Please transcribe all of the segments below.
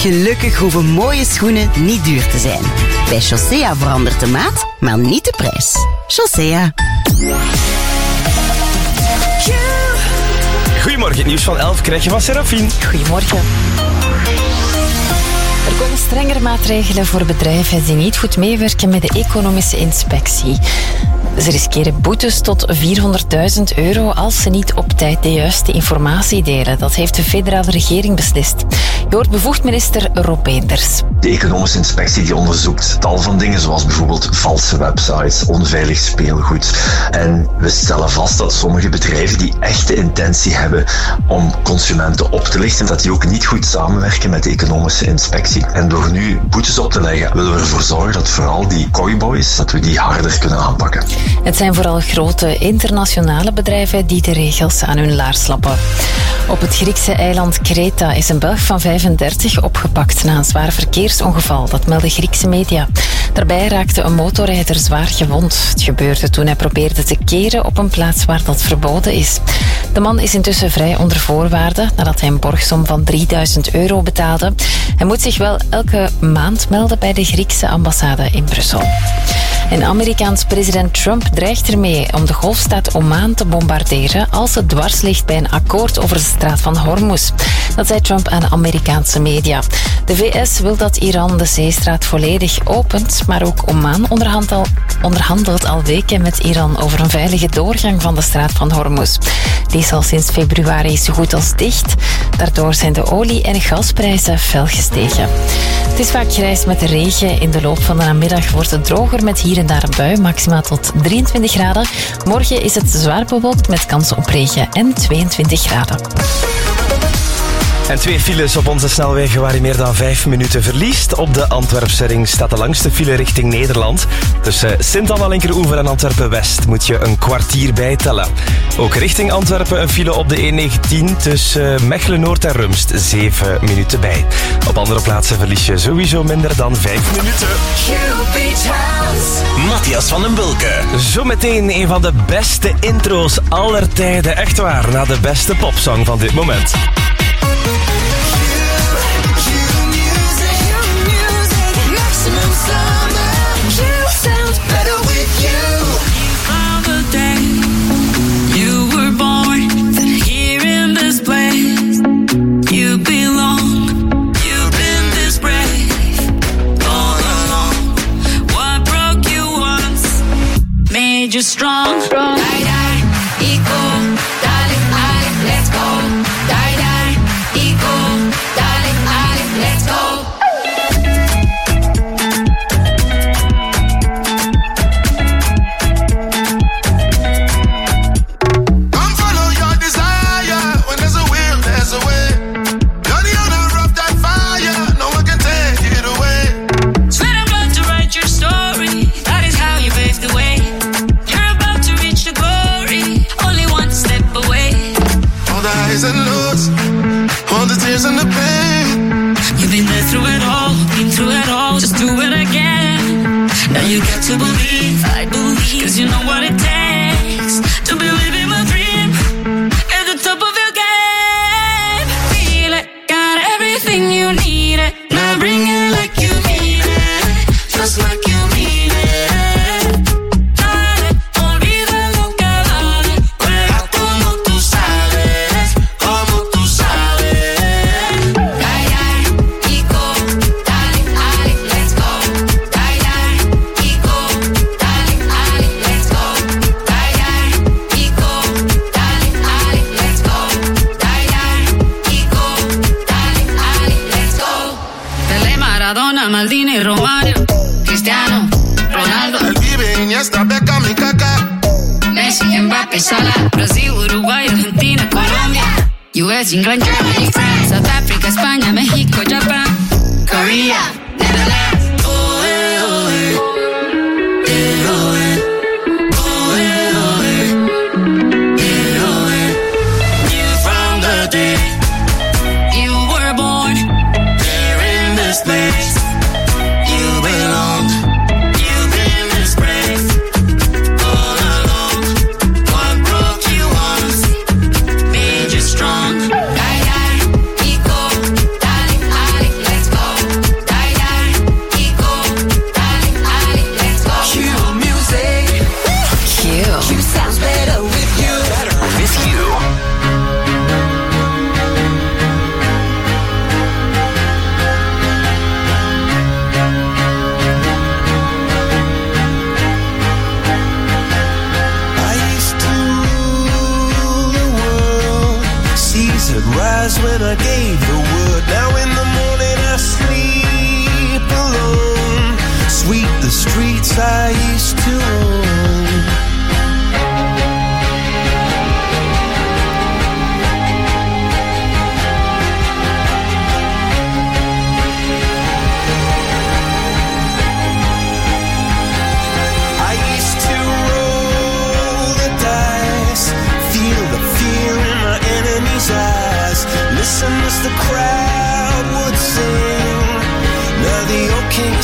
Gelukkig hoeven mooie schoenen niet duur te zijn. Bij Chaussea verandert de maat, maar niet de prijs. Chaussea. Goedemorgen, het nieuws van 11 krijg je van Serafine. Goedemorgen. Er komen strengere maatregelen voor bedrijven die niet goed meewerken met de economische inspectie. Ze riskeren boetes tot €400.000 als ze niet op tijd de juiste informatie delen. Dat heeft de federale regering beslist. Je hoort bevoegd minister Rob Beenders. De economische inspectie die onderzoekt tal van dingen, zoals bijvoorbeeld valse websites, onveilig speelgoed. En we stellen vast dat sommige bedrijven die echt de intentie hebben om consumenten op te lichten, dat die ook niet goed samenwerken met de economische inspectie. En door nu boetes op te leggen, willen we ervoor zorgen dat vooral die kooiboys, dat we die harder kunnen aanpakken. Het zijn vooral grote internationale bedrijven die de regels aan hun laars lappen. Op het Griekse eiland Kreta is een Belg van 35 opgepakt na een zwaar verkeersongeval. Dat melden Griekse media. Daarbij raakte een motorrijder zwaar gewond. Het gebeurde toen hij probeerde te keren op een plaats waar dat verboden is. De man is intussen vrij onder voorwaarden nadat hij een borgsom van €3.000 betaalde. Hij moet zich wel elke maand melden bij de Griekse ambassade in Brussel. En Amerikaans president Trump dreigt ermee om de golfstaat Oman te bombarderen als het dwars ligt bij een akkoord over de straat van Hormuz. Dat zei Trump aan Amerikaanse media. De VS wil dat Iran de zeestraat volledig opent, maar ook Oman onderhandelt al weken met Iran over een veilige doorgang van de straat van Hormuz. Die is al sinds februari zo goed als dicht. Daardoor zijn de olie- en gasprijzen fel gestegen. Het is vaak grijs met de regen. In de loop van de namiddag wordt het droger met hier en daar een bui, maximaal tot 23 graden. Morgen is het zwaar bewolkt met kans op regen en 22 graden. En 2 files op onze snelwegen waar je meer dan 5 minuten verliest. Op de Antwerpse ring staat de langste file richting Nederland. Tussen Sint-Anna-Linkeroever en Antwerpen-West moet je een kwartier bijtellen. Ook richting Antwerpen een file op de E19 tussen Mechelen-Noord en Rumst. 7 minuten bij. Op andere plaatsen verlies je sowieso minder dan 5 minuten. Matthias van den Bulke. Zometeen een van de beste intro's aller tijden. Echt waar, na de beste popsong van dit moment. You're strong. Die, die, eco, darling, darling, let's go. Die, die, eco, darling, darling, let's go. Come follow your desire. When there's a will, there's a way. You're the owner of that fire. No one can take it away. Swear I'm about to write your story. That is how you paved the way. Highs and lows, all the tears and the pain. You've been there through it all, been through it all. Just do it again. Now you got to believe, I believe, 'cause you know what it takes to be living my dream at the top of your game. Feel it, got everything you need it. Now bring it like you mean it, just like you mean it. Maldini, Romario, Cristiano, Ronaldo, El Vive, Iniesta, Beckham y Kaká, Messi, Mbappé, Salah, Brasil, Uruguay, Argentina, Colombia, US, England, Germany, France, South Africa, España, México, Japan, Korea, Netherlands. from the day you were born here in this place. You belong. You've been this brave all along. What broke you once made you strong. Die, die, eco,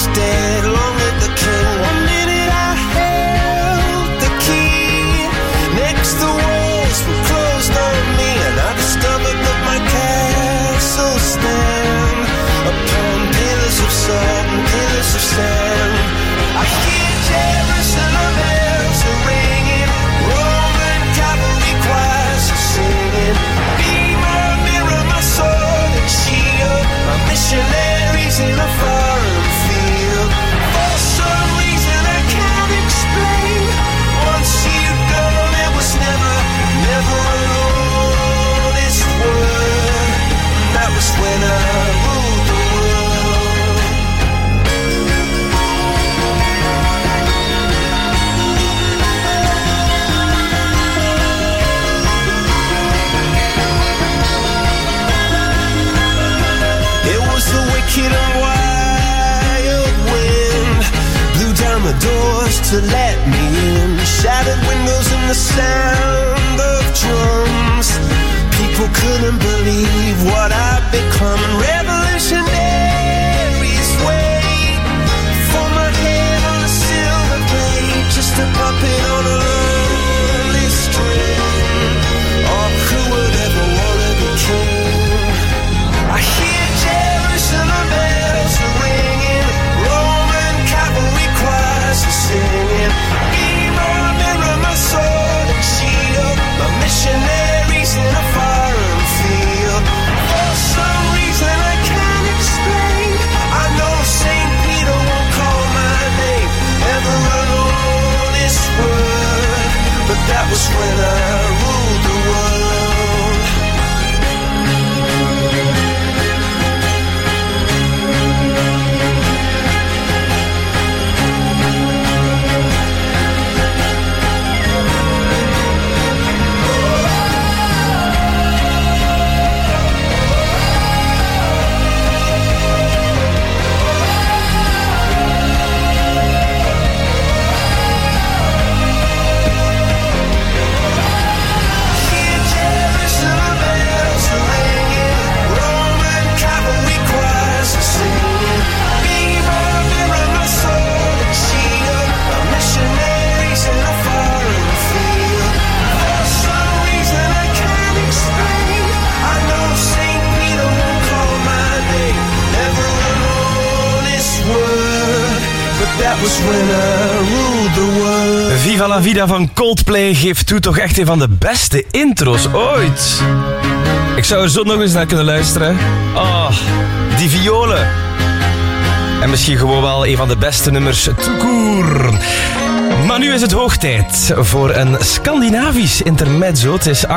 was dead, long live the king. 1 minute I held the key. Next the walls were closed on me, and I discovered that my castle stand upon pillars of salt and pillars of sand. I hear Jerusalem bells are ringing, Roman cavalry choirs are singing. Be my mirror, my sword and shield, my missionaries in a foreign field. For some reason I can't explain, once you'd gone it was never, never alone. This word, that was when I ruled the world. It was the wicked and wild wind, blew down the doors to let me in, shattered windows and the sound of drums. People couldn't believe what I'd become. Revolutionaries wait for my head on a silver plate, just a puppet on a lonely string. Oh, who would ever want to be king? I hear Jerusalem bells are ringing, Roman cavalry choirs are singing. Be my mirror, my sword and shield, my missionaries in a foreign field. For some reason I can't explain, I know St. Peter won't call my name ever alone this word, but that was when I ruled the world. Hear Jerusalem bells are ringing, Roman cavalry choirs are singing. Be my mirror, my sword and shield, my missionaries in a foreign field. For some reason I can't explain, I know St. Peter won't call my name ever alone this word, but that was when I ruled the world. Viva la Vida van Coldplay geeft toe toch echt een van de beste intro's ooit. Ik zou er zo nog eens naar kunnen luisteren. Oh, die violen. En misschien gewoon wel een van de beste nummers tout court. Maar nu is het hoog tijd voor een Scandinavisch intermezzo. Het is 11:08.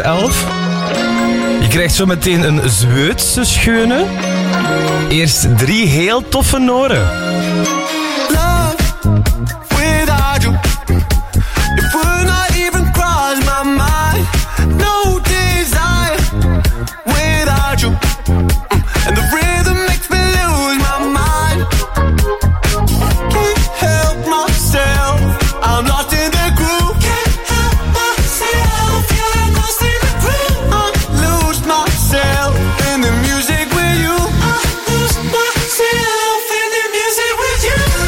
Je krijgt zo meteen een Zweedse scheune. Eerst 3 heel toffe noren. Love without you, it would not even cross my mind. No desire without you, and the rhythm makes me lose my mind. Can't help myself, I'm lost in the groove. Can't help myself, yeah, I'm lost in the groove. I lose myself in the music with you. I lose myself in the music with you.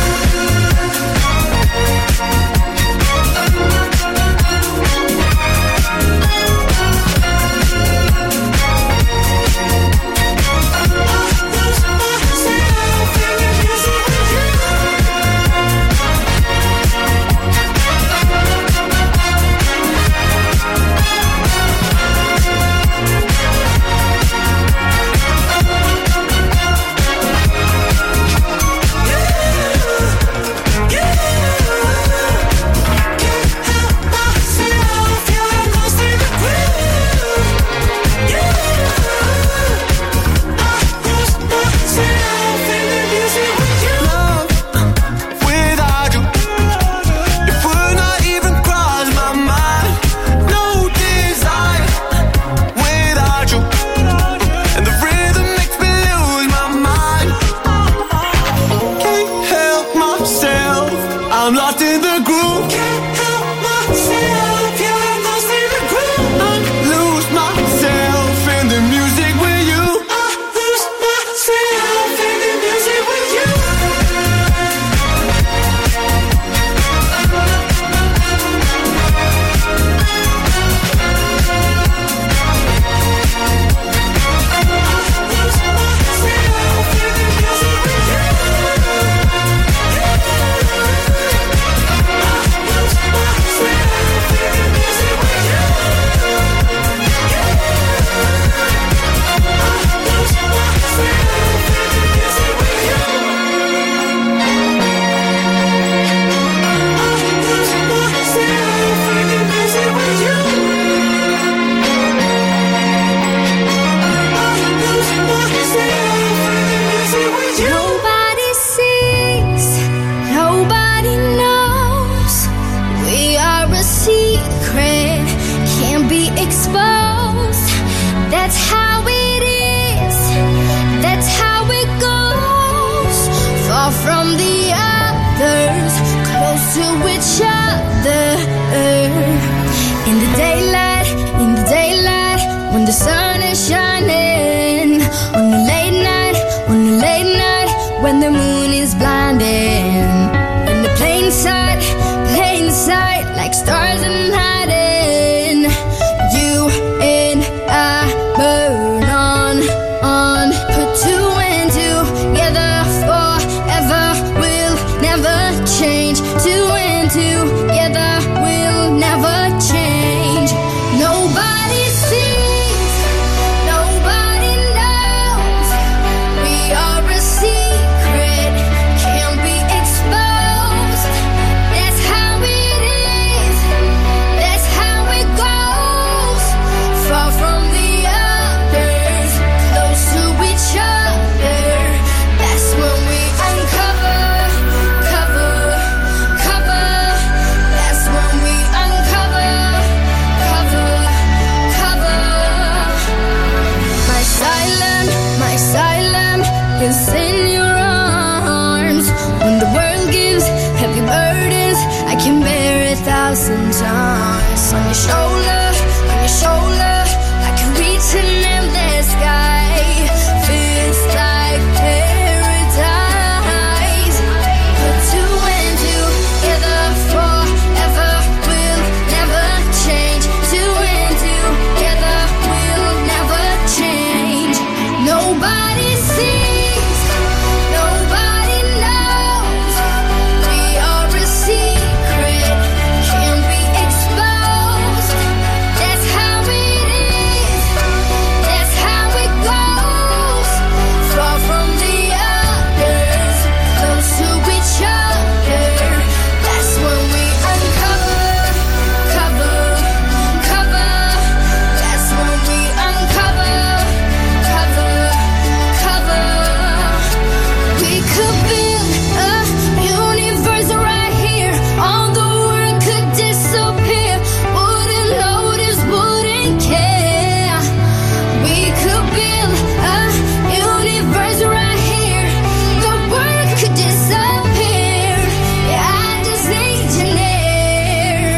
happiness in your arms. When the world gives heavy burdens, I can bear 1,000 times. On your shoulder, I can reach an endless sky. Feels like paradise. Put two and together forever will never change. Two and together will never change. Nobody sees, nobody knows. We are a secret, can't be exposed. That's how it is, that's how it goes. Far from the others, close to each other. That's when we uncover, cover, cover. That's when we uncover, cover, cover. We could build a universe right here. All the world could disappear. Wouldn't notice, wouldn't care. We could build a universe right here. The world could disappear. Yeah, I just need you near.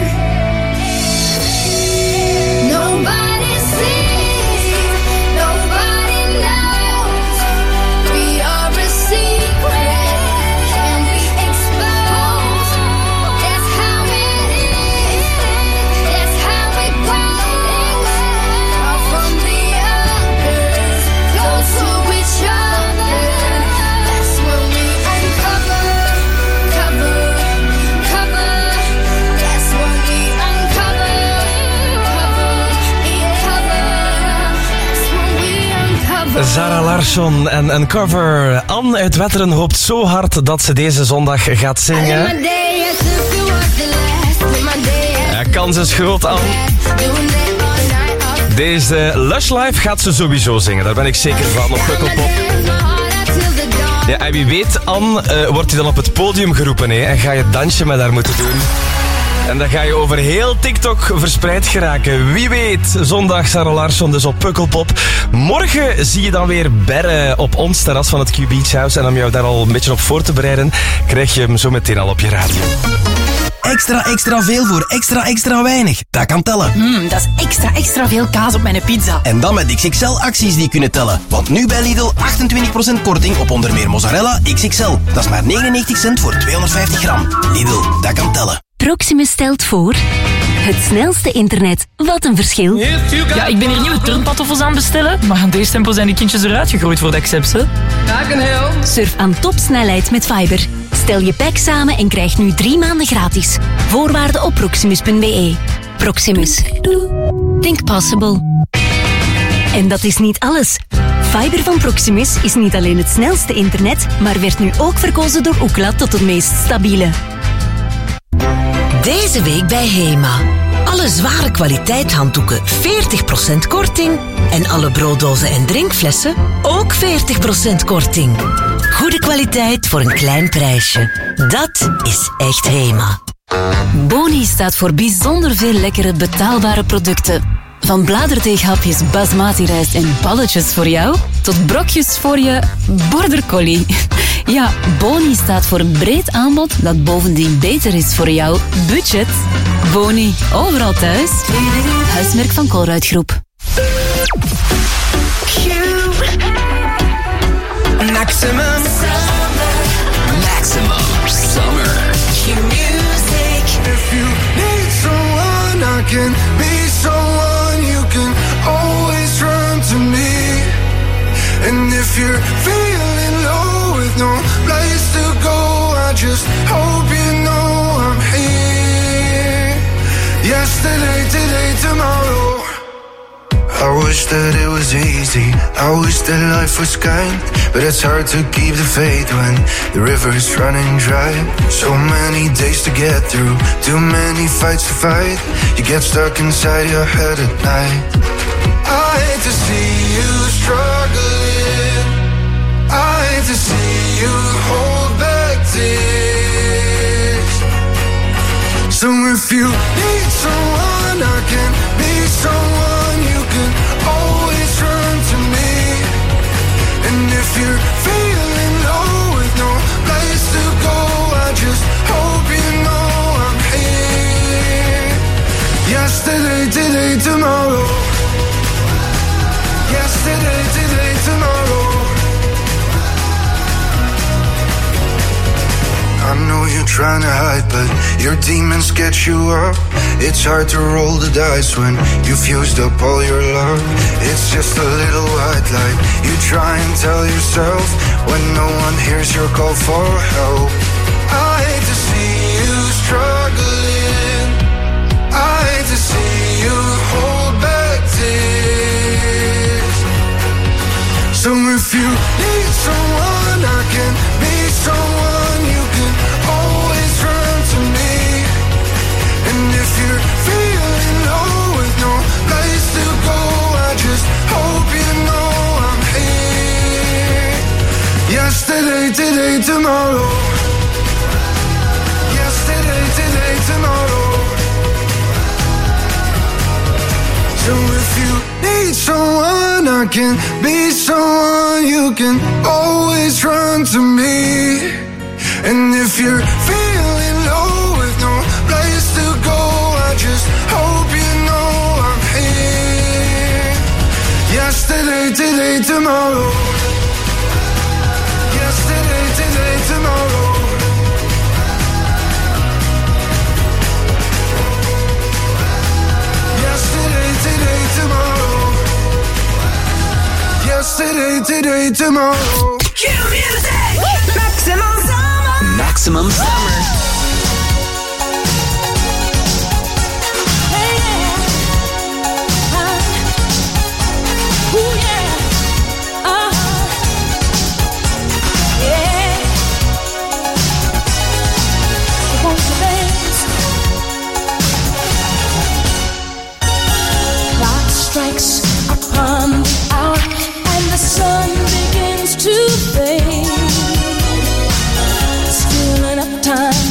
Nobody sees, nobody knows. We are a secret, can't be exposed. That's how it is, that's how it goes. Far from the others, close to each other. That's when we uncover, cover, cover. That's when we uncover, cover, cover. That's when we uncover. Zara Larsson en Uncover. Anne uit Wetteren hoopt zo hard dat ze deze zondag gaat zingen. My day as if it was the last. My day as Ja, kans is groot, Anne. doing it all night off. Deze Lush Live gaat ze sowieso zingen. Daar ben ik zeker van op Pukkelpop. Dance my heart out till the dawn. Ja, en wie weet, Anne, wordt hij dan op het podium geroepen, hè? En ga je het dansje met haar moeten doen. En dan ga je over heel TikTok verspreid geraken. Wie weet, zondag Zara Larsson dus op Pukkelpop. Morgen zie je dan weer Berre op ons terras van het Q Beach House. En om jou daar al een beetje op voor te bereiden, krijg je hem zo meteen al op je radio. Extra veel voor extra weinig. Dat kan tellen. Dat is extra veel kaas op mijn pizza. En dan met XXL acties die kunnen tellen. Want nu bij Lidl 28% korting op onder meer mozzarella XXL. Dat is maar 99 cent voor 250 gram. Lidl, dat kan tellen. Proximus stelt voor... Het snelste internet. Wat een verschil. Ja, ik ben hier nieuwe turnpantoffels aan het bestellen, maar aan deze tempo zijn die kindjes eruit gegroeid voor de accepts, hè. Surf aan topsnelheid met Fiber. Stel je pack samen en krijg nu 3 maanden gratis. Voorwaarden op proximus.be. Proximus. Think possible. En dat is niet alles. Fiber van Proximus is niet alleen het snelste internet, maar werd nu ook verkozen door Ookla tot het meest stabiele. Deze week bij Hema. Alle zware kwaliteit handdoeken 40% korting. En alle brooddozen en drinkflessen ook 40% korting. Goede kwaliteit voor een klein prijsje. Dat is echt Hema. Boni staat voor bijzonder veel lekkere betaalbare producten. Van bladerdeeghapjes basmati rijst en balletjes voor jou, tot brokjes voor je border collie. Ja, Boni staat voor een breed aanbod dat bovendien beter is voor jouw budget. Boni, overal thuis. Huismerk van Colruyt-groep. Maximum summer. Q-music. If you need someone, I can be someone. You can always run to me. And if you're feeling low with no place to go, I just hope you know I'm here. Yesterday, today, tomorrow. I wish that it was easy, I wish that life was kind, but it's hard to keep the faith when the river's running dry. So many days to get through, too many fights to fight. You get stuck inside your head at night. I hate to see you struggling, I hate to see you hold back tears. So if you need someone, I can be someone. You can always run to me. And if you're feeling Yesterday, today, tomorrow. Yesterday, today, tomorrow. I know you're trying to hide, but your demons get you up. It's hard to roll the dice when you've used up all your love. It's just a little white light you try and tell yourself when no one hears your call for help. I hate to see you struggling. I hate to see you hold back tears. So if you need someone, I can be someone. You can always run to me. And if you're feeling low with no place to go, I just hope you know I'm here. Yesterday, today, tomorrow. Yesterday, today, tomorrow. So if you need someone, I can be someone. You can always run to me. And if you're feeling low with no place to go, I just hope you know I'm here. Yesterday, today, tomorrow. Yesterday, today, tomorrow. Yesterday, today, tomorrow. Yesterday, today, tomorrow. Cue music! Maximum summer! Maximum summer. Strikes upon the hour and the sun begins to fade. Still enough time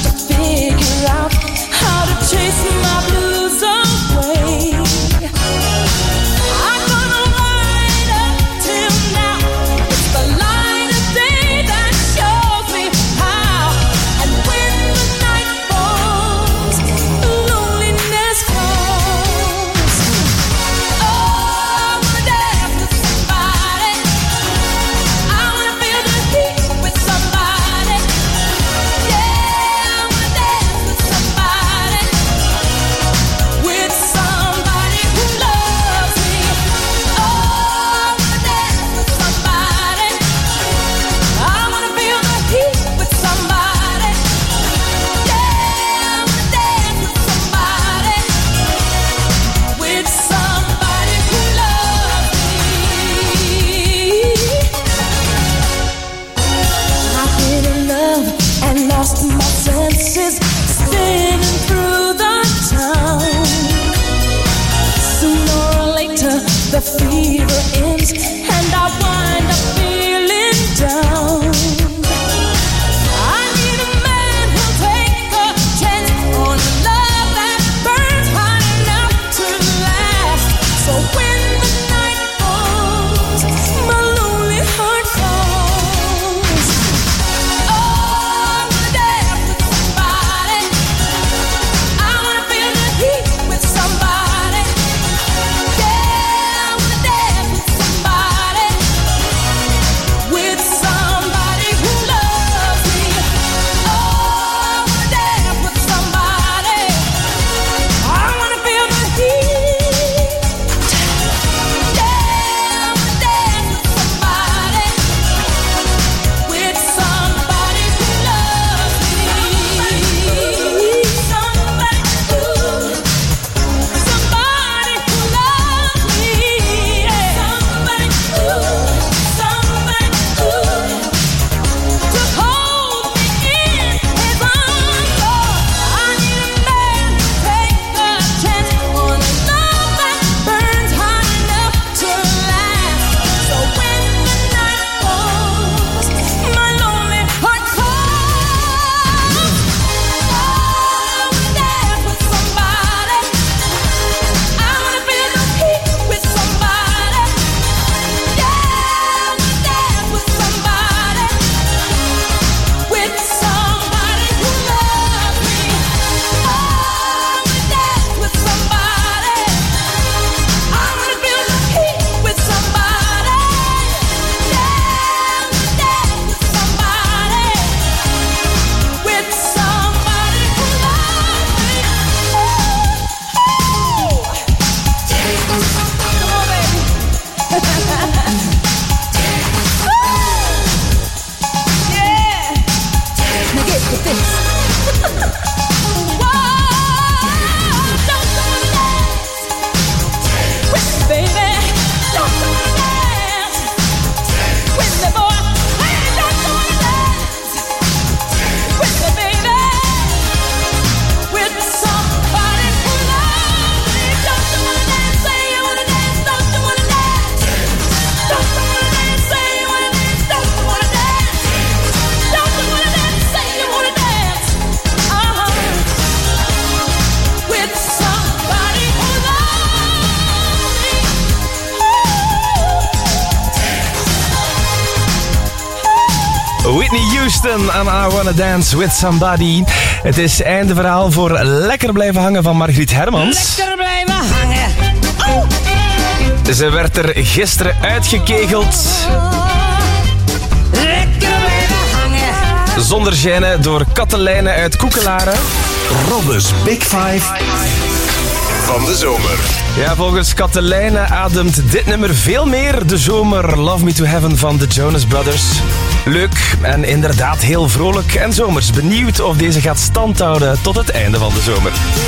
Whitney Houston en I Wanna Dance With Somebody. Het is einde verhaal voor Lekker Blijven Hangen van Margriet Hermans. Lekker blijven hangen. Oh. Ze werd er gisteren uitgekegeld. Lekker blijven hangen. Zonder gêne door Katelijne uit Koekelaren. Robbe's Big Five van de zomer. Ja, volgens Katelijne ademt dit nummer veel meer de zomer. Love Me To Heaven van de Jonas Brothers. Leuk en inderdaad heel vrolijk en zomers. Benieuwd of deze gaat standhouden tot het einde van de zomer.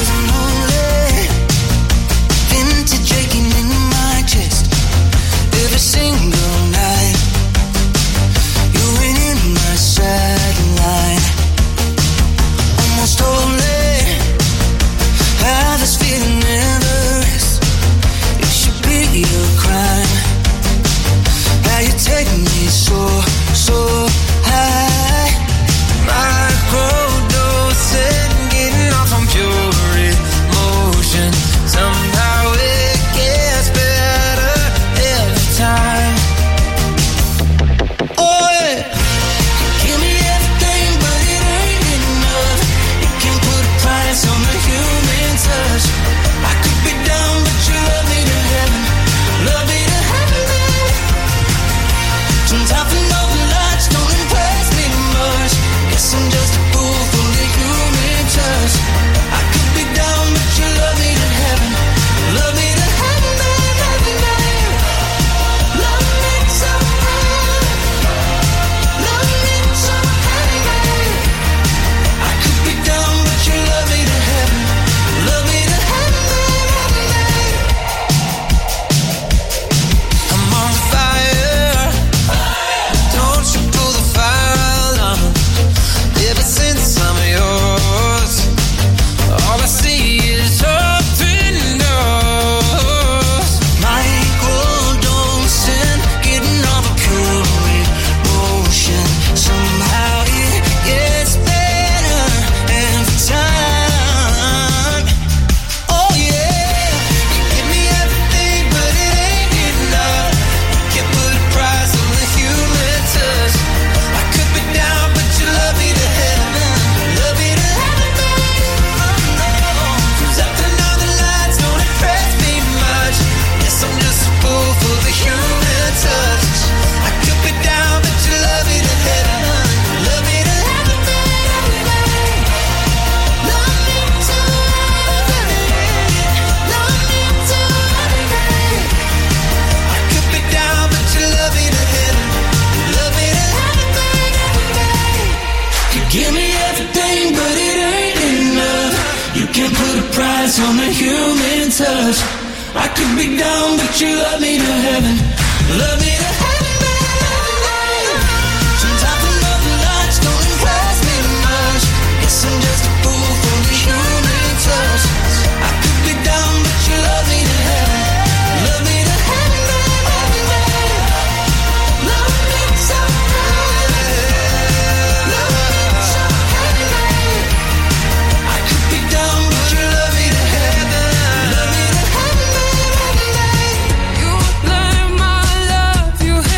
So high, microdosing, getting off on pure emotion. Somehow it gets better every time. Oh yeah, give me everything, but it ain't enough. You can't put a price on the human touch. I could be down, but you love me to heaven, love me to heaven. Sometimes I know the lights don't impress me much. Guess I'm just a fool for the human touch. I could be down, but you love me to heaven, love me to heaven, heaven, heaven. Love me so high, love me so high. I could be down, but you love me to heaven, love me to heaven, heaven. I'm on fire. Don't you pull the fire alarm. Ever since I'm yours, all I see is open doors. Microdosing, getting all the pure emotion. Somehow it gets better every time. Oh yeah, you give me everything, but it ain't enough. Can't put a price on the human touch. I could be down, but you love me to heaven, love me to heaven. Oh no, 'cause after now the lights don't impress me much. Guess I'm just a fool for the human touch. I could be down, but you love me to heaven, love me to heaven. Love me to heaven, love me to heaven. I could be down, but you love me to heaven, love me to heaven. You give me everything, but it ain't enough. You can't put a price on the human touch. I could be down, but you love me to heaven, love me to heaven. Sometimes I know the lights don't impress me much. Guess I'm just a fool for the human touch. I could be down, but you love me to heaven, love me to heaven. Love me so high, love me so high. I could be down, but you love me to heaven, love me to heaven. You light my love, you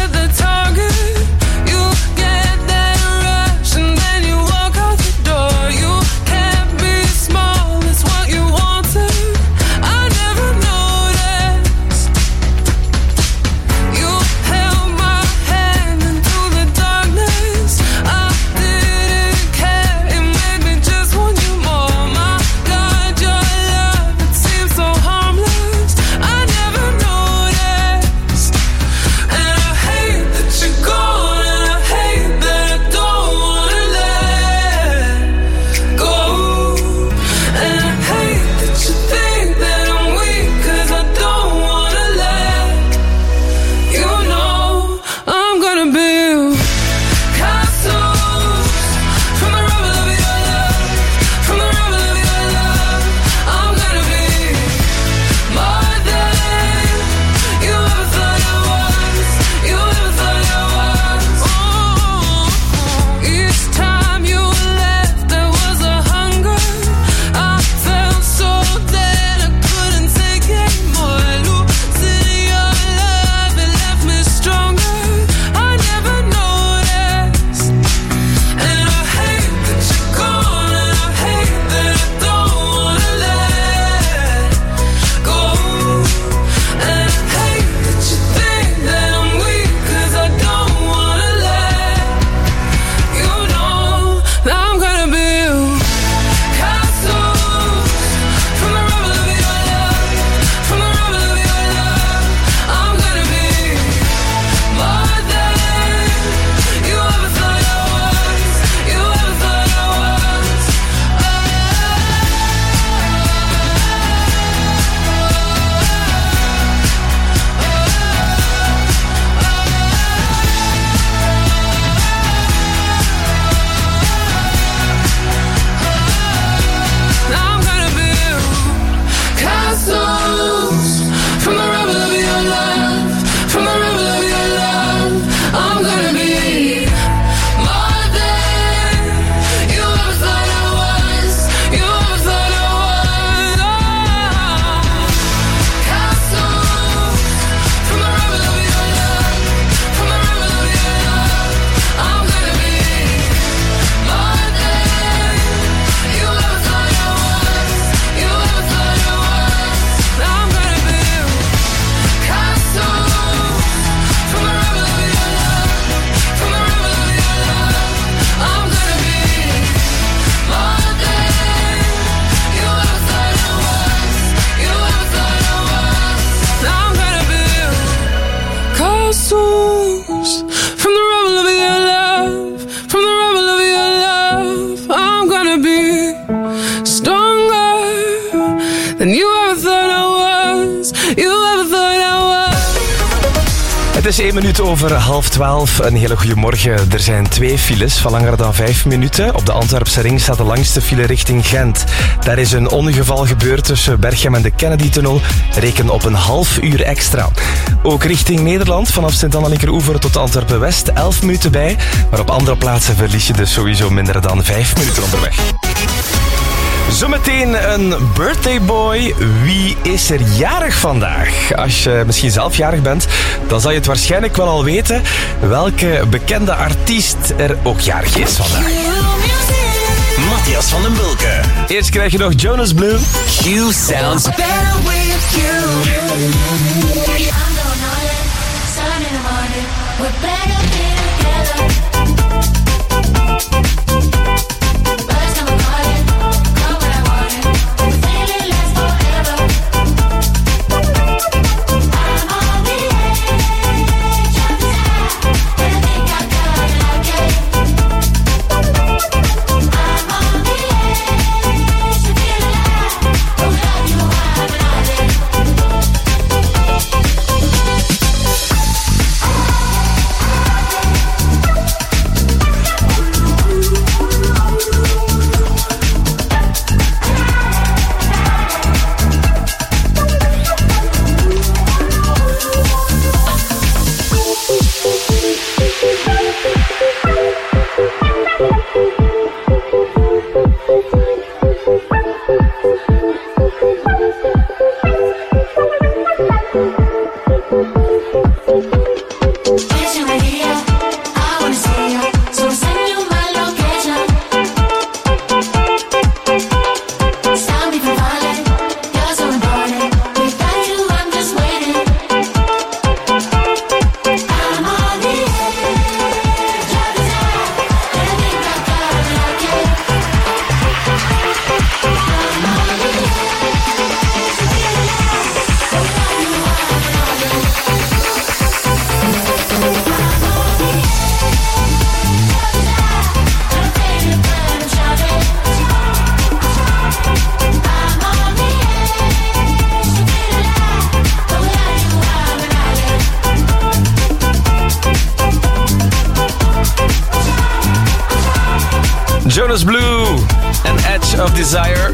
1 minuut over 11:30. Een hele goede morgen. Er zijn 2 files van langer dan 5 minuten. Op de Antwerpse ring staat de langste file richting Gent. Daar is een ongeval gebeurd tussen Berchem en de Kennedy-tunnel. Reken op een half uur extra. Ook richting Nederland, vanaf Sint-Anna-Linkeroever tot Antwerpen-West, 11 minuten bij. Maar op andere plaatsen verlies je dus sowieso minder dan 5 minuten onderweg. Zometeen een birthday boy. Wie is er jarig vandaag? Als je misschien zelf jarig bent, dan zal je het waarschijnlijk wel al weten welke bekende artiest er ook jarig is vandaag. Matthias van den Bulke. Eerst krijg je nog Jonas Blue. Q sounds better with you. Jonas Blue en Edge of Desire.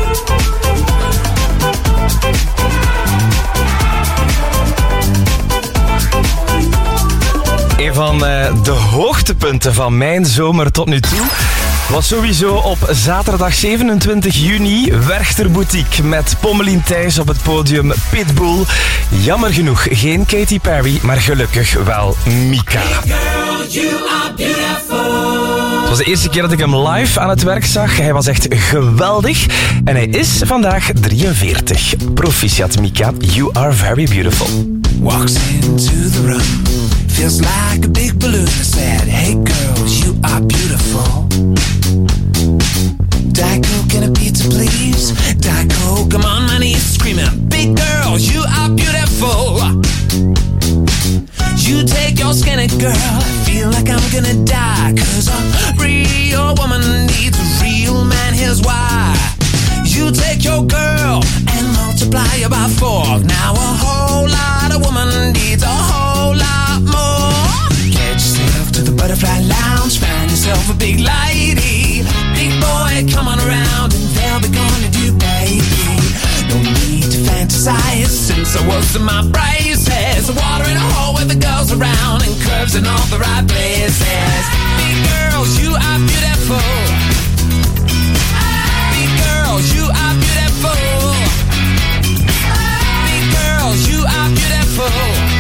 Een van de hoogtepunten van mijn zomer tot nu toe was sowieso op zaterdag 27 juni Werchter Boutique met Pommelien Thijs op het podium, Pitbull. Jammer genoeg geen Katy Perry, maar gelukkig wel Mika. Het was de eerste keer dat ik hem live aan het werk zag. Hij was echt geweldig. En hij is vandaag 43. Proficiat Mika, you are very beautiful. Walks into the room, feels like a big balloon. I said, hey girls, you are beautiful. Diet Coke and a pizza, please. Diet Coke, I'm on my knees screaming, big girls, you are beautiful. You take your skinny girl, I feel like I'm gonna die. Cause a real woman needs a real man, here's why. You take your girl and multiply her by 4. Now a whole lot of woman needs a whole lot more. Get yourself to the butterfly lounge, find yourself a big lady. Big boy, come on around and they'll be gonna do, baby. No need to fantasize, since I was in my braces. Water in a hole with the girls around and curves in all the right places. Big girls, you are beautiful. Big girls, you are beautiful. Big girls, you are beautiful.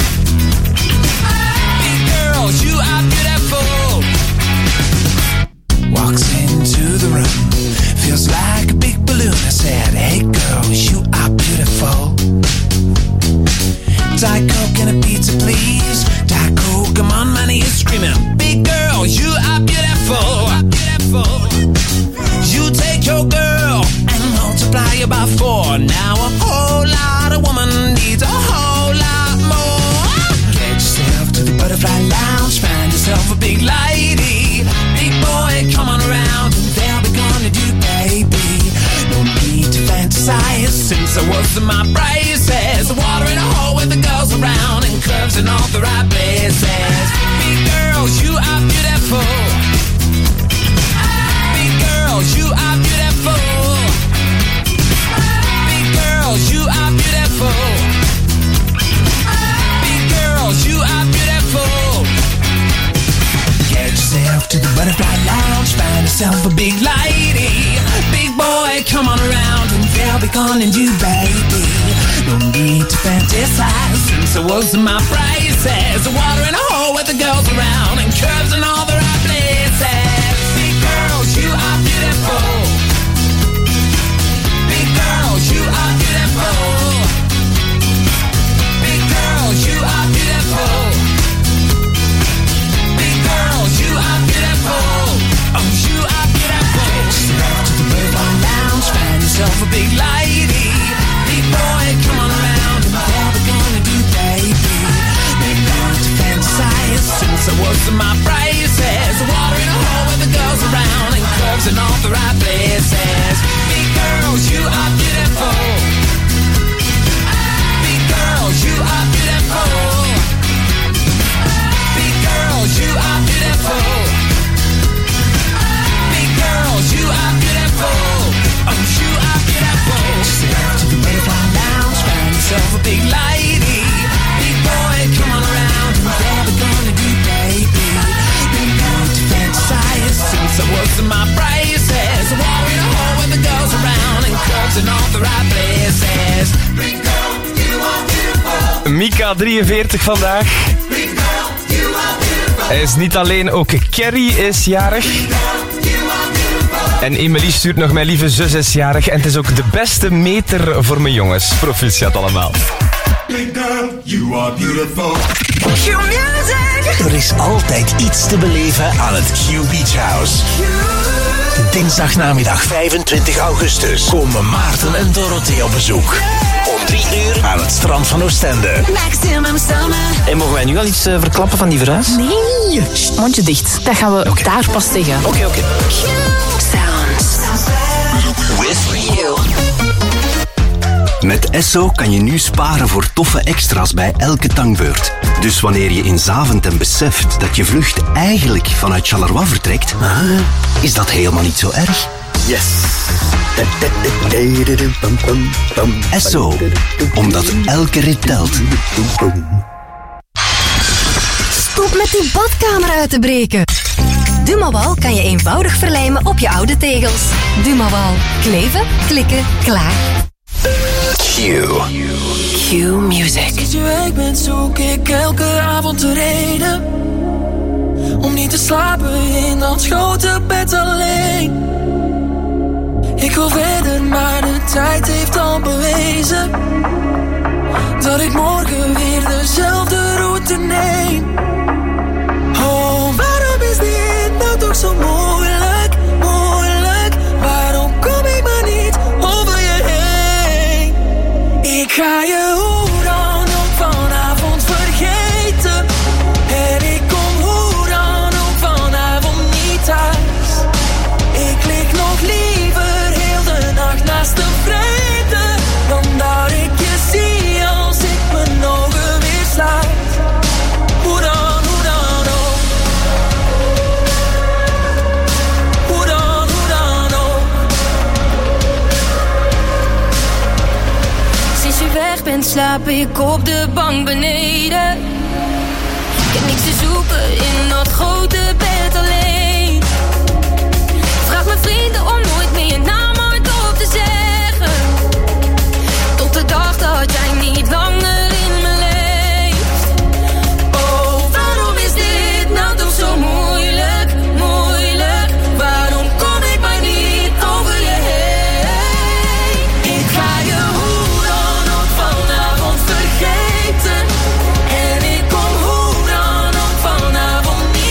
Big girls, you are beautiful. Walks into the room, feels like a big balloon. I said, hey girls, you are beautiful. Diet Coke and a pizza, please. Diet Coke, I'm on my knees screaming, big girl, you are beautiful. You take your girl and multiply her by 4. Now a whole lot of woman needs a whole lot more. Get yourself to the butterfly lounge, find yourself a big lady. Big boy, come on around and they'll be gonna do, baby. No need to fantasize, since I was in my braces. Water in a hole with the girls around and curves in all the right places. Big girls, you are beautiful. Big girls, you are beautiful. Big girls, you are beautiful. Big girls, you are beautiful. Get yourself to the butterfly lounge, find yourself a big lady. Big boy, come on around and they'll be calling you baby. No need to fantasize since I was in my braces. Water in a hole with the girls around and curves in all the right places. Big girls, you are beautiful. Big girls, you are beautiful. Big girls, you are beautiful. Big girls, you are beautiful. Oh, you are beautiful. Step to the Birdline Lounge, find yourself a big lady. Big boy, come on around and they'll be gonna do baby. They need to fantasize since I was in my braces. Water in a hole with the girls around and curves in all the right places. Big girls, you are beautiful. Big girls, you are beautiful. Big girls, you are beautiful. Big girls, you are beautiful. Oh, you are beautiful. Step to the Butterfly Lounge, find yourself a big lady. Big boy, come on around and they'll be gonna do baby. They need to fantasize since I was in my braces. Water in a hole with the girls around and curves in all the right places. Big girl, you are beautiful. Mika, 43 vandaag. Big girl, you are beautiful. Hij is niet alleen, ook Kerry is jarig. En Emily stuurt nog, mijn lieve zus is jarig. En het is ook de beste meter voor mijn jongens. Proficiat allemaal. Big girl, you are beautiful. Er is altijd iets te beleven aan het Q Beach House. Dinsdagnamiddag 25 augustus komen Maarten en Dorothee op bezoek. Om 3 uur aan het strand van Oostende. Maximum summer. En mogen wij nu al iets verklappen van die verhuis? Nee. Sst, mondje dicht. Dat gaan we daar pas zeggen. Oké. With you. Met Esso kan je nu sparen voor toffe extra's bij elke tankbeurt. Dus wanneer je in Zaventem beseft dat je vlucht eigenlijk vanuit Charleroi vertrekt, is dat helemaal niet zo erg. Yes. Esso, omdat elke rit telt. Stop met die badkamer uit te breken. Dumawal kan je eenvoudig verlijmen op je oude tegels. Dumawal. Kleven, klikken, klaar. Q Music. Sinds je weg bent zoek ik elke avond de reden om niet te slapen in dat grote bed alleen. Ik wil verder, maar de tijd heeft al bewezen dat ik morgen weer dezelfde route neem. Oh, waarom is dit nou toch zo moeilijk, moeilijk? Waarom kom ik maar niet over je heen? Ik ga je hoe dan ook vanavond vergeten. En ik kom hoe dan ook vanavond niet thuis. Ik lig nog liever heel de nacht naast de vreemde dan dat ik je zie als ik mijn ogen weer sluit. Hoe dan ook. Hoe dan ook. Sinds je weg bent slaap ik op de bank beneden. Ik heb niks te zoeken in dat grote bed alleen. Vraag mijn vrienden om nooit meer je naam hardop te zeggen. Tot de dag dat jij niet langer in me leeft. Oh, waarom is dit nou toch zo moeilijk, moeilijk? Waarom kom ik maar niet over je heen? Ik ga je hoe dan ook vanavond vergeten. En ik kom hoe dan ook vanavond niet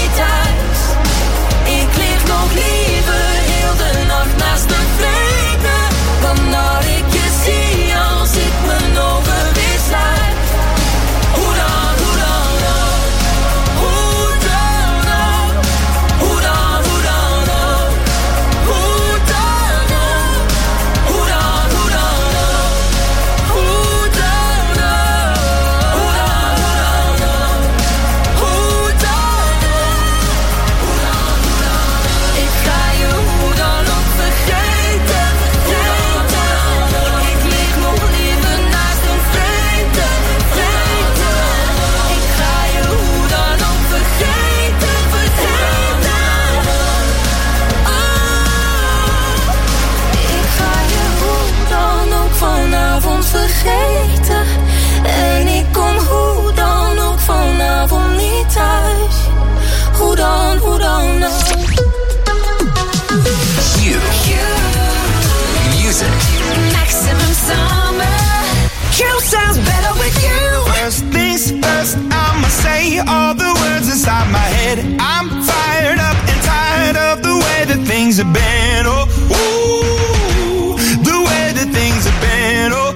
have been, oh, ooh, the way that things have been, oh,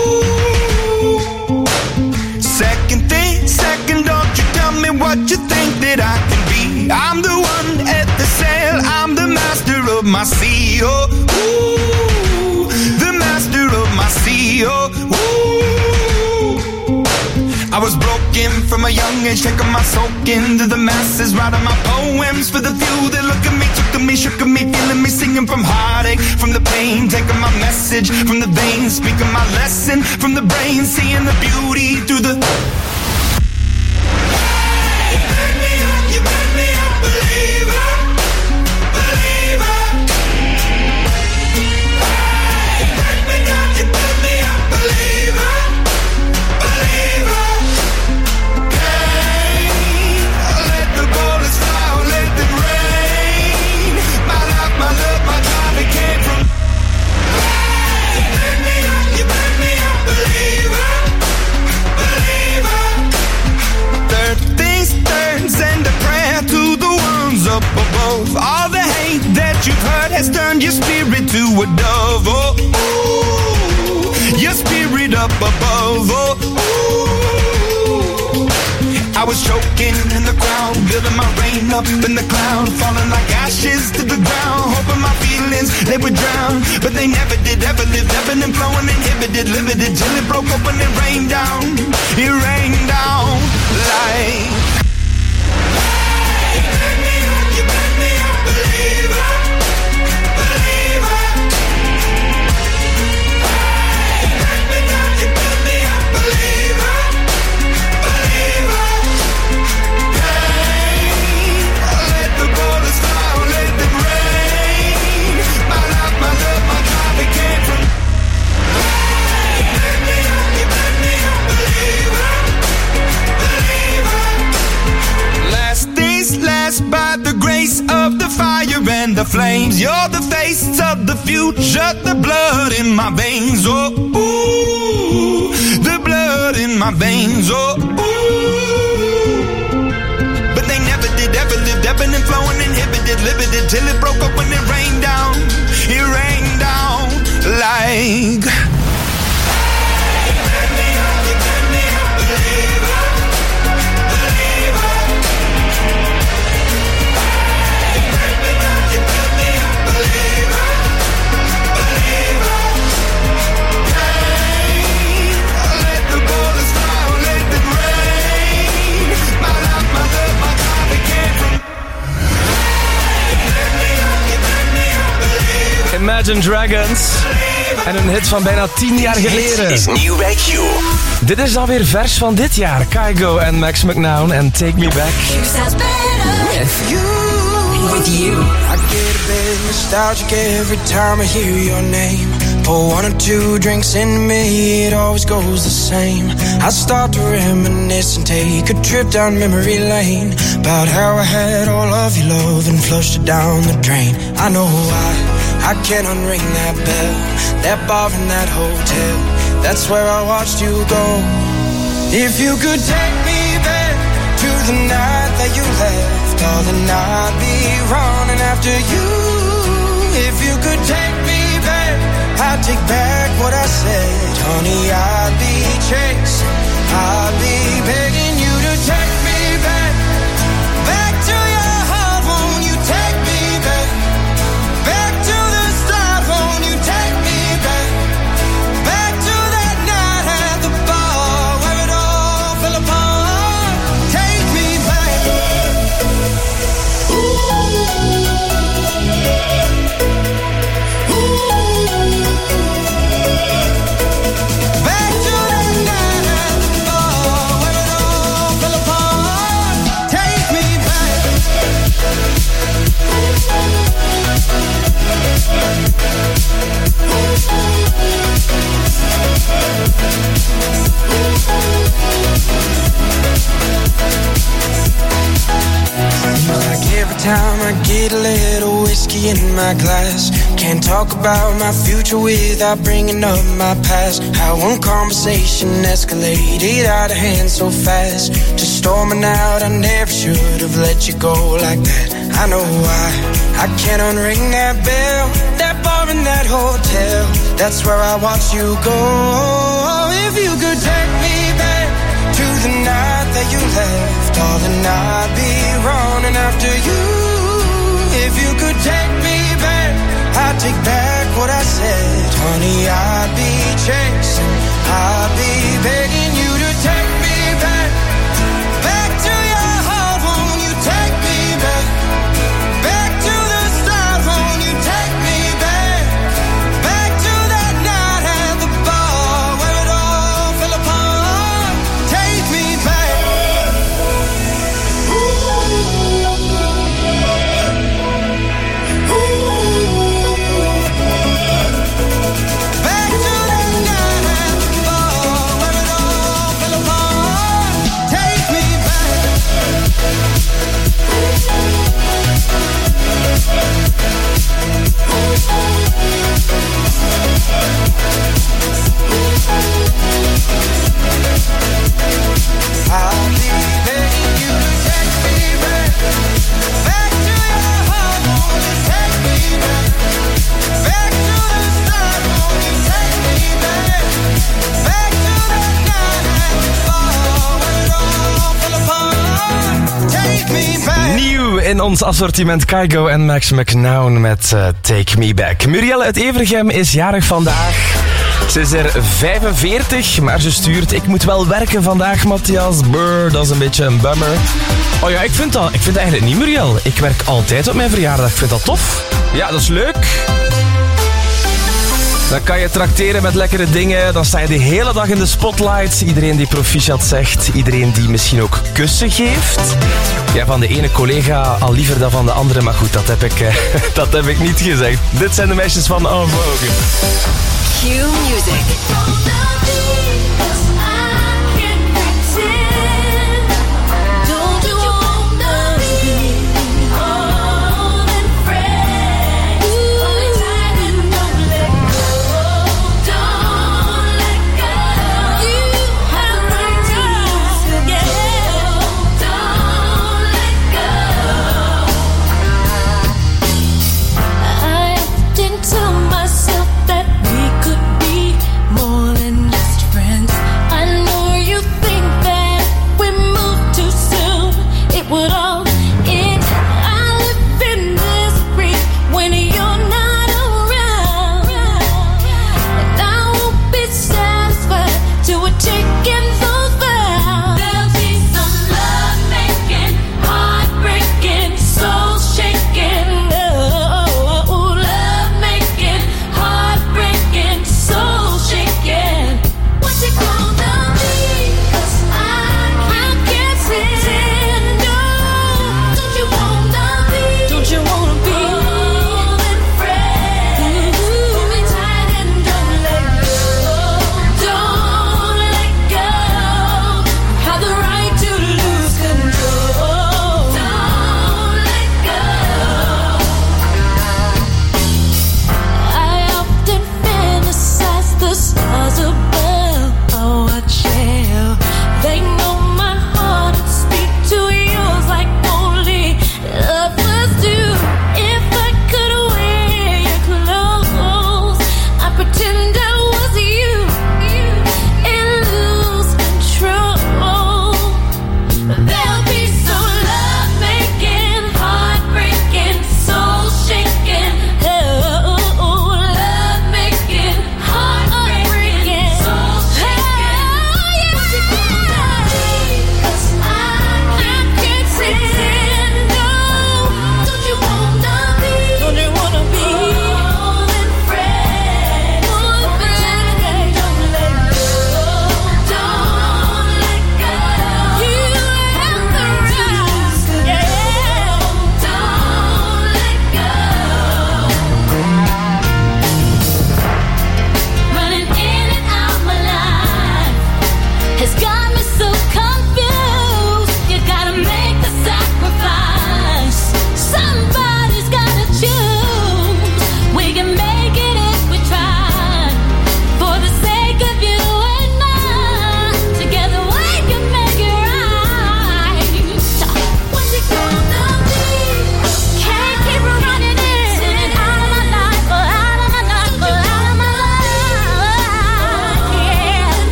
ooh. Second, don't you tell me what you think that I can be. I'm the one at the sail, I'm the master of my sea, oh, ooh, the master of my sea, oh, ooh. I was broken from a young age, taking my soak into the masses, writing my poems for the few that look at me, took to me, shook at me, feeling me, singing from heartache, from the pain, taking my message from the veins, speaking my lesson from the brain, seeing the beauty through the... You made me a believer, believer. You made me down, you made me a believer, believer. Hey, let the bullets fly, let them rain. My life, my love, my drive, it came from. You made me a believer, believer. Third things turns and a prayer to the ones up above. All the hate that you've heard has turned your spirit to a dove. Oh, ooh, your spirit up above. Oh, ooh. I was choking in the crowd, building my rain up in the cloud, falling like ashes to the ground, hoping my feelings they would drown, but they never did. Ever lived, ebbing and flowing, inhibited, limited, till it broke open and rained down. It rained down like. You made me a believer, believer. You made me down, you made me a believer, believer. Hey, let the bullets fly, let them rain. My life, my love, my drive, it came from. You made me a believer, believer. Last things last by the grace of the fire and the flames. You're the face of the future, the blood in my veins. Oh, ooh, the blood in my veins. Oh, ooh. But they never did, ever lived, ebbing and flowing, inhibited, limited, till it broke up when it rained down. It rained down like. Imagine Dragons. En een hit van bijna 10 jaar geleden. Dit is nieuw bij Q. Dit is alweer vers van dit jaar. Kygo en Max McNown en Take Me Back. With you. I get a bit nostalgic every time I hear your name. Pour 1 or 2 drinks in me, it always goes the same. I start to reminisce and take a trip down memory lane, about how I had all of your love and flushed it down the drain. I know I can't unring that bell, that bar in that hotel, that's where I watched you go. If you could take me back to the night that you left, darling, I'd be running after you. If you could take me back, I'd take back what I said. Honey, I'd be chasing, I'd be begging you to take me back, back to your heart. Won't you take me back, back to the start? Won't you take me back, back to that night at the bar where it all fell apart? Take me back. Back to that night at the bar where it all fell apart. Take me back. Like every time I get a little whiskey whiskey in my glass. Can't talk about my future without bringing up my past. How one conversation escalated out of hand so fast. Just storming out, I never should have let you go like that. I know why. I can't unring that bell, that bar in that hotel. That's where I watch you go. If you could take me back to the night that you left, darling, I'd be running after you. If you could take me back, I'd take back what I said. Honey, I'd be chasing, I'd be begging you to take me back. Back to your heart, won't you take me back? Back to the start, won't you take me back? Back to that night at the bar where it all fell apart. Take me back. I'll be begging you to take me back. Back to your heart, won't you take me back? Back to the start, won't you take me back? Back to that night at the bar where it all fell apart. Take me back. Nieuw in ons assortiment Kygo en Max McNown met Take Me Back. Murielle uit Evergem is jarig vandaag. Ze is er 45, maar ze stuurt: ik moet wel werken vandaag, Matthias. Brr, dat is een beetje een bummer. Oh ja, ik vind dat eigenlijk niet, Muriel. Ik werk altijd op mijn verjaardag. Ik vind dat tof. Ja, dat is leuk. Dan kan je trakteren met lekkere dingen. Dan sta je de hele dag in de spotlight. Iedereen die proficiat zegt. Iedereen die misschien ook kussen geeft. Ja, van de ene collega al liever dan van de andere. Maar goed, dat heb ik niet gezegd. Dit zijn de meisjes van En Vogue. Q-Music. Tell myself that we could be more than just friends.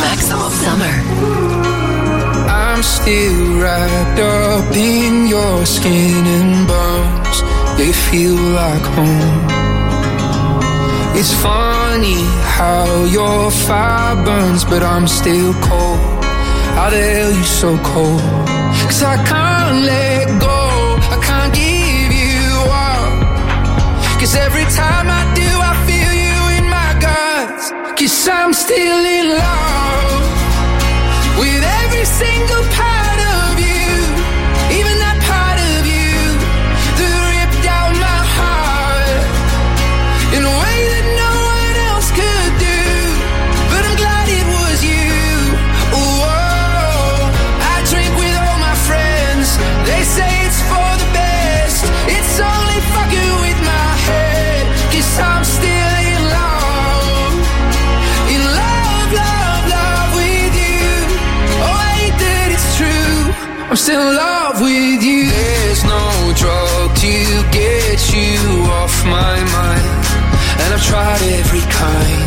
Maximum Summer. I'm still wrapped up in your skin and bones. They feel like home. It's funny how your fire burns, but I'm still cold. How the hell you so cold? 'Cause I can't let go, I can't give you up. 'Cause every time I do, I feel you in my guts. 'Cause I'm still in love with every single part of you, even that part of you that ripped out my heart in a way that no one else could do. But I'm glad it was you. Whoa, I drink with all my friends. They say it's for the best. It's only fucking with my head. 'Cause I'm still in love. In love, love, love with you. Oh, I hate that it's true. I'm still in love with you. There's no drug to get you off my mind, and I've tried every kind.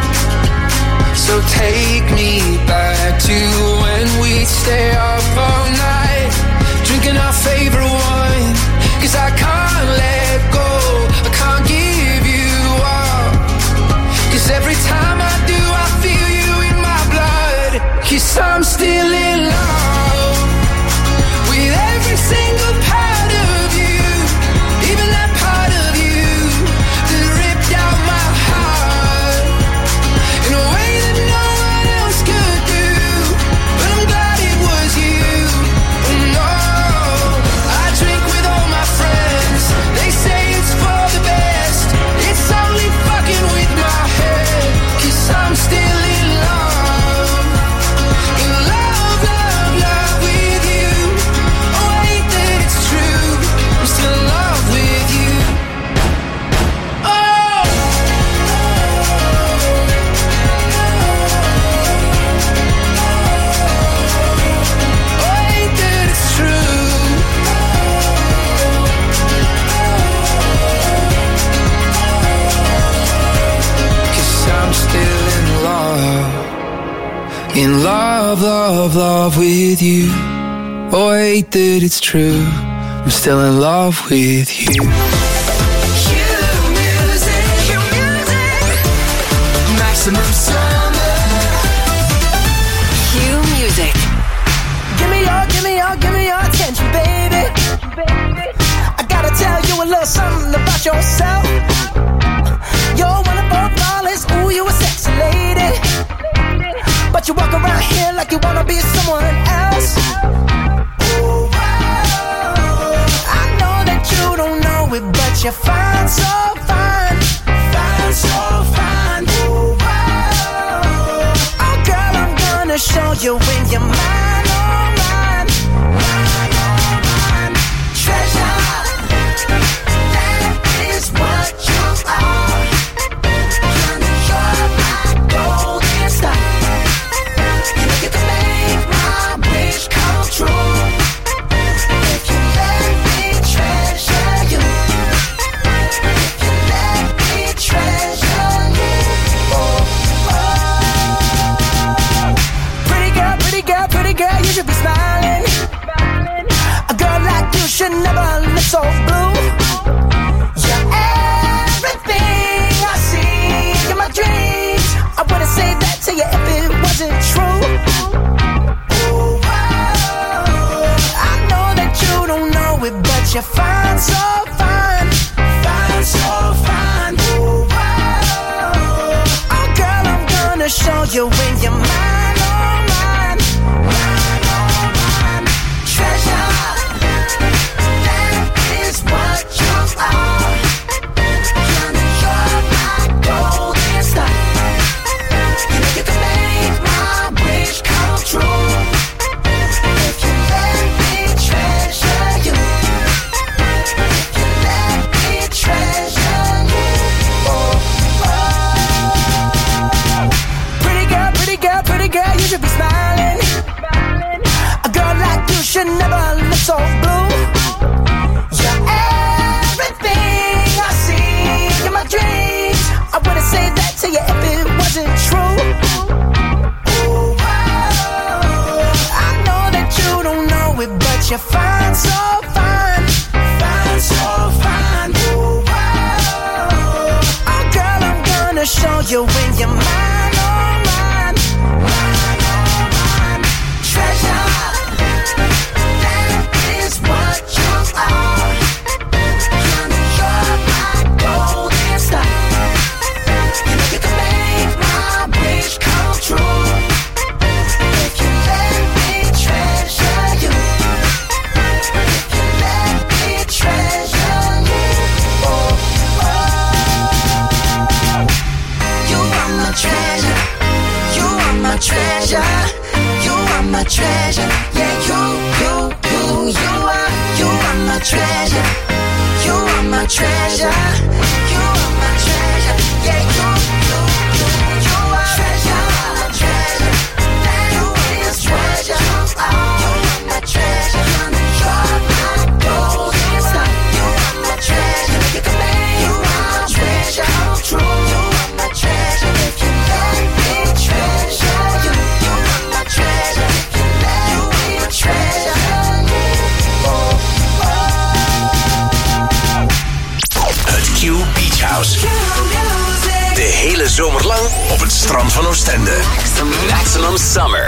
So take me back to when we'd stay up all night, drinking our favorite wine. 'Cause I can't let go, I can't give you up. 'Cause every time I do, I feel you in my blood. 'Cause I'm still in love with every single part of you, even that part of you that ripped out my heart in a way that no one else could do. But I'm glad it was you. No, I drink with all my friends. They say it's for the best. It's only fucking with my head. 'Cause I'm still in love. In love, love, love with you. Oh, I hate that it's true. I'm still in love with you. Oh, I hate that it's true. 'Cause I'm still in love. In love, love, love with you. Oh, I hate that it's true. I'm still in love with you. Maximum Summer. Q Music. Give me your, give me your, give me your attention, baby. I gotta tell you a little something about yourself. You're wonderful, flawless, ooh, you a sexy lady. But you walk around here like you wanna be someone else. Ooh, I know that you don't know it, but you're fine, so fine. Fine, so fine. Ooh, oh, girl, I'm gonna show you when you're mine, oh, mine. Mine, oh, mine. Treasure, that is what you are. Honey, you're my golden star. You get to make my wish come true. If you let me treasure you. If you let me treasure you. Oh, oh. Pretty girl, pretty girl, pretty girl. 'cause you're fine, so fine. Fine, so fine. Ooh, whoa. Oh girl, I'm gonna show you when you're mine, oh mine. Mine, oh mine. Treasure, that is what you are. You're my golden star. You know you can make my wish come true. If you let me treasure you. If you let me treasure you. Oh, oh. You are my treasure. You are my treasure. You are my treasure. Yeah, you are my treasure. You are my treasure. You are my treasure. Yeah, you are treasure. My treasure. You is treasure. You are my treasure. You're my golden star. You are my treasure. You can make my treasure come true. You are my treasure. If you let me treasure you, you are my treasure. If you let me treasure you, oh, Het Q Beach House. De hele zomer lang op het strand van Oostende. Maximum Summer.